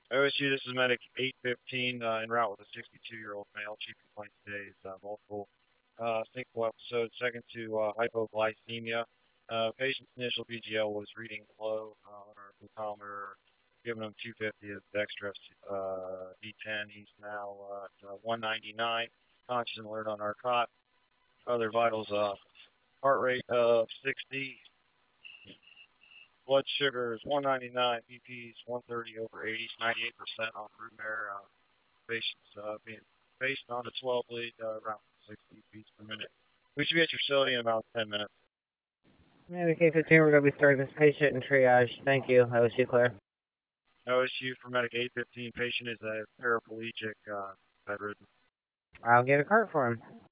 OSU, this is medic 815 en route with a 62-year-old male. Chief complaint today is multiple single episodes, second to hypoglycemia. Patient's initial VGL was reading low on our glucometer, giving him 250 of dextrose D10. He's now at 199, conscious and alert on our cot. Other vitals, heart rate of 60, blood sugar is 199, BP's 130 over 80, 98% on room air. Patients being based on a 12 lead, around 60 beats per minute. We should be at your facility in about 10 minutes. Medic 815, we're going to be starting this patient in triage. Thank you. OSU clear. OSU for medic 815. Patient is a paraplegic, bedridden. I'll get a cart for him.